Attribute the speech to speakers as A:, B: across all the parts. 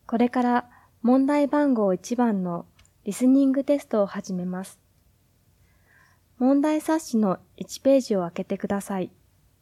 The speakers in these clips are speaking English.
A: これから問題番号1番のリスニングテストを始めます。問題冊子の1ページを開けてください。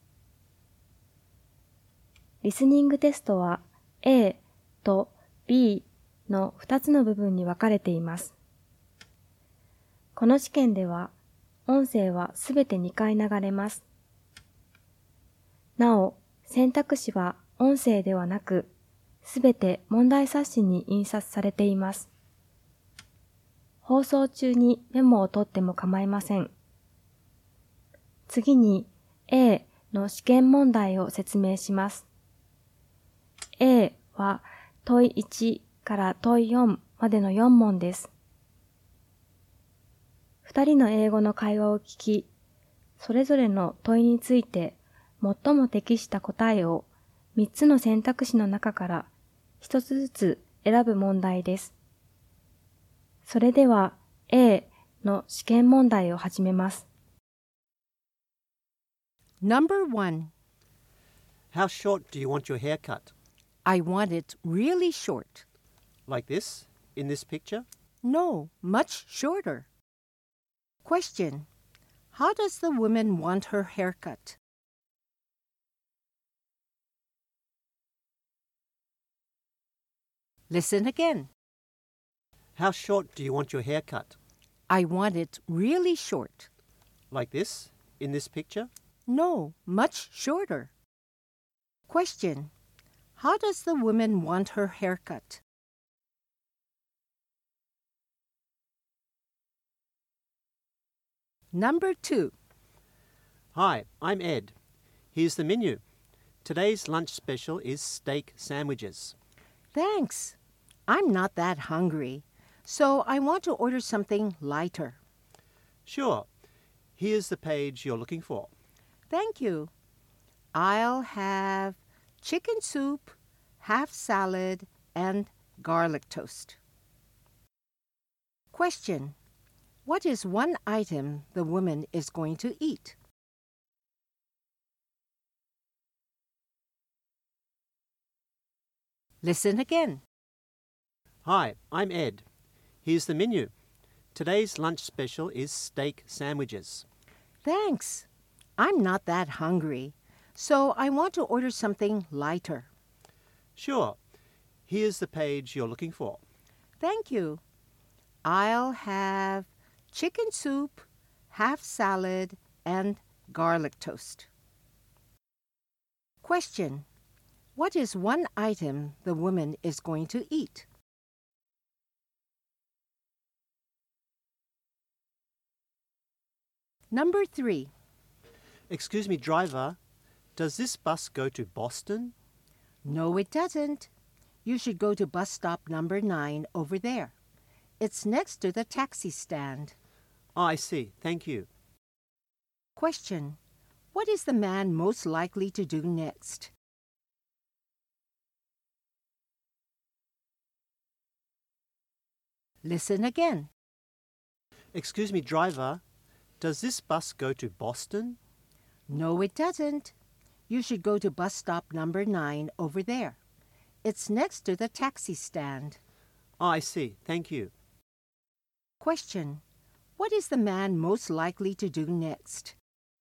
A: リスニングテストは A と B の2つの部分に分かれています。この試験では音声はすべて2回流れます。なお、選択肢は音声ではなく、すべて問題冊子に印刷されています。放送中にメモを取っても構いません。次に A の試験問題を説明します。A は問い1から問い4までの4問です。2人の英語の会話を聞き、それぞれの問いについて最も適した答えを3つの選択肢の中から1つずつ選ぶ問題です。それでは A の試験問題を始めます。
B: Number 1.
C: How short do you want your hair cut?
B: I want it really short.
C: Like this, in this picture?
B: No, much shorter. Question. How does the woman want her haircut? Listen again.
C: How short do you want your hair cut?
B: I want it really short.
C: Like this, in this picture?
B: No, much shorter. Question. How does the woman want her haircut? Number 2.
C: Hi, I'm Ed. Here's the menu. Today's lunch special is steak sandwiches.
B: Thanks. I'm not that hungry, so I want to order something lighter.
C: Sure. Here's the page you're looking for.
B: Thank you. I'll have chicken soup, half salad, and garlic toast. Question. What is one item the woman is going to eat? Listen again.
C: Hi, I'm Ed. Here's the menu. Today's lunch special is steak sandwiches.
B: Thanks. I'm not that hungry, so I want to order something lighter.
C: Sure. Here's the page you're looking for.
B: Thank you. I'll have chicken soup, half salad, and garlic toast. Question. What is one item the woman is going to eat? Number 3.
C: Excuse me, driver. Does this bus go to Boston?
B: No, it doesn't. You should go to bus stop number 9 over there. It's next to the taxi stand.
C: Oh, I see. Thank you.
B: Question. What is the man most likely to do next? Listen again.
C: Excuse me, driver. Does this bus go to Boston?
B: No, it doesn't. You should go to bus stop number 9 over there. It's next to the taxi stand.
C: Oh, I see. Thank you.
B: Question. What is the man most likely to do next?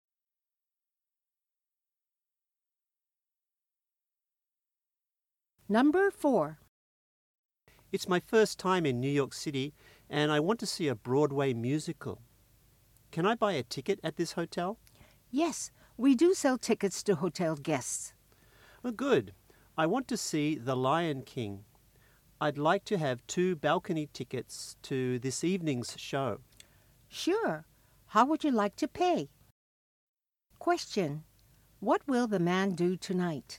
B: Number 4.
C: It's my first time in New York City, and I want to see a Broadway musical. Can I buy a ticket at this hotel?
B: Yes, we do sell tickets to hotel guests.
C: Oh, good. I want to see The Lion King. I'd like to have 2 balcony tickets to this evening's show.
B: Sure. How would you like to pay? Question. What will the man do tonight?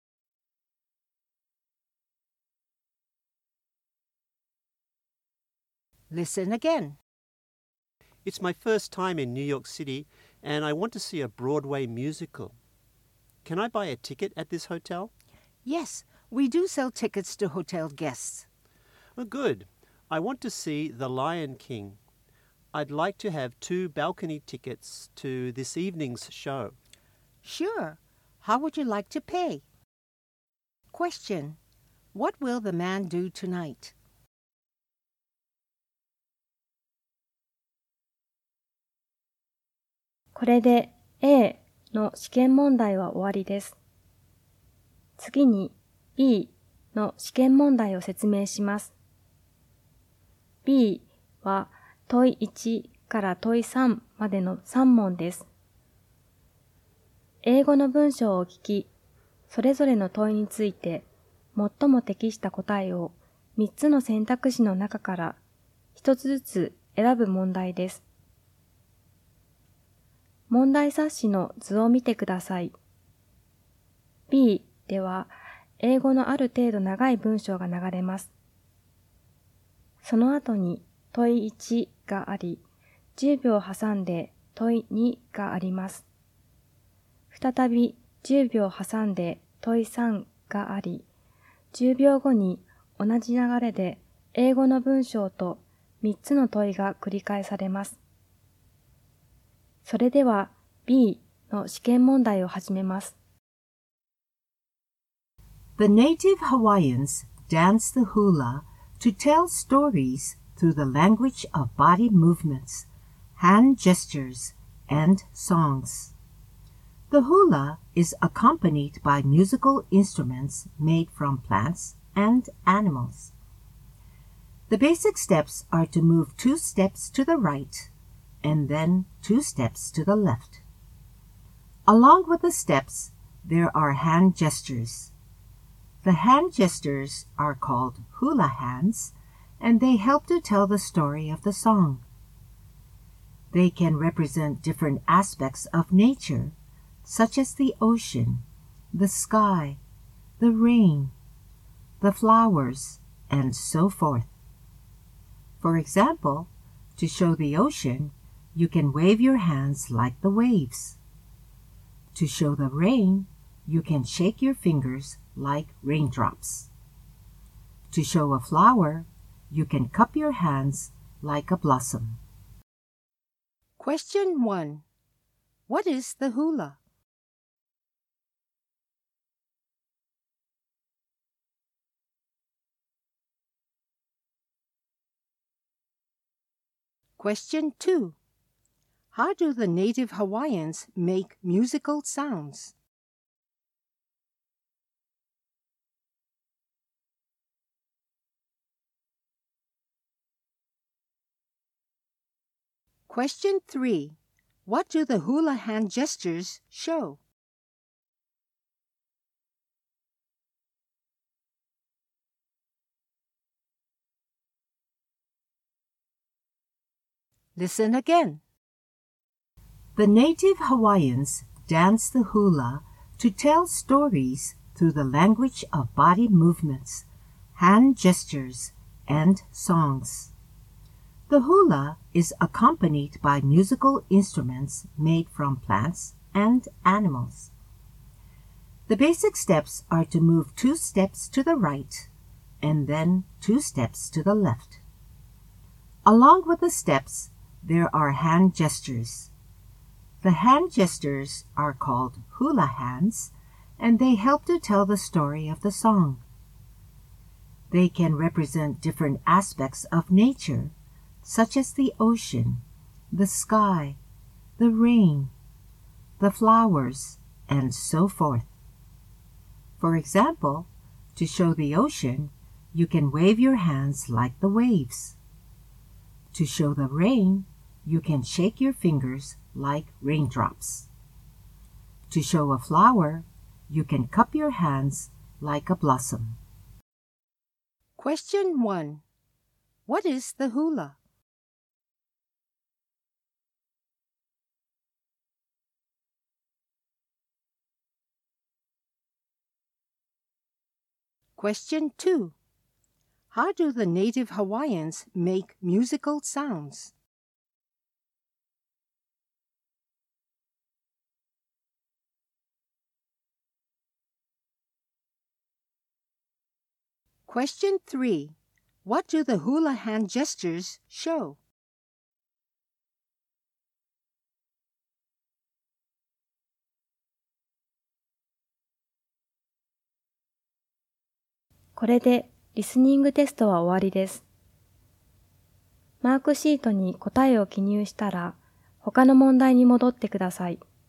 B: Listen again.
C: It's my first time in New York City, and I want to see a Broadway musical. Can I buy a ticket at this hotel?
B: Yes, we do sell tickets to hotel guests.
C: Oh, good. I want to see The Lion King. I'd like to have 2 balcony tickets to this evening's show.
B: Sure. How would you like to pay? Question. What will the man do tonight?
A: これで A の試験問題は終わりです。次に B の試験問題を説明します。B は問い1から問い3までの3問です。英語の文章を聞き、それぞれの問いについて最も適した答えを3つの選択肢の中から1つずつ選ぶ問題です。問題冊子の図を見てください。B では英語のある程度長い文章が流れます。その後に問い1があり、10秒挟んで問い2があります。再び10秒挟んで問い3があり、10秒後に同じ流れで英語の文章と3つの問いが繰り返されます。それでは B の試験問題を始めます。
B: The native Hawaiians dance the hula to tell stories through the language of body movements, hand gestures, and songs. The hula is accompanied by musical instruments made from plants and animals. The basic steps are to move 2 steps to the right and then 2 steps to the left. Along with the steps, there are hand gestures. The hand gestures are called hula hands, and they help to tell the story of the song. They can represent different aspects of nature, such as the ocean, the sky, the rain, the flowers, and so forth. For example, to show the ocean, you can wave your hands like the waves. To show the rain, you can shake your fingers like raindrops. To show a flower, you can cup your hands like a blossom. Question 1. What is the hula? Question 2. How do the native Hawaiians make musical sounds? Question 3. What do the hula hand gestures show? Listen again. The native Hawaiians dance the hula to tell stories through the language of body movements, hand gestures, and songs. The hula is accompanied by musical instruments made from plants and animals. The basic steps are to move 2 steps to the right and then 2 steps to the left. Along with the steps, there are hand gestures. The hand gestures are called hula hands, and they help to tell the story of the song. They can represent different aspects of nature, such as the ocean, the sky, the rain, the flowers, and so forth. For example, to show the ocean, you can wave your hands like the waves. To show the rain, you can shake your fingers like raindrops. To show a flower, you can cup your hands like a blossom. Question 1. What is the hula? Question 2. How do the native Hawaiians make musical sounds? Question 3. What do the hula hand gestures show?
A: これでリスニングテストは終わりです。マークシートに答えを記入したら、他の問題に戻ってください。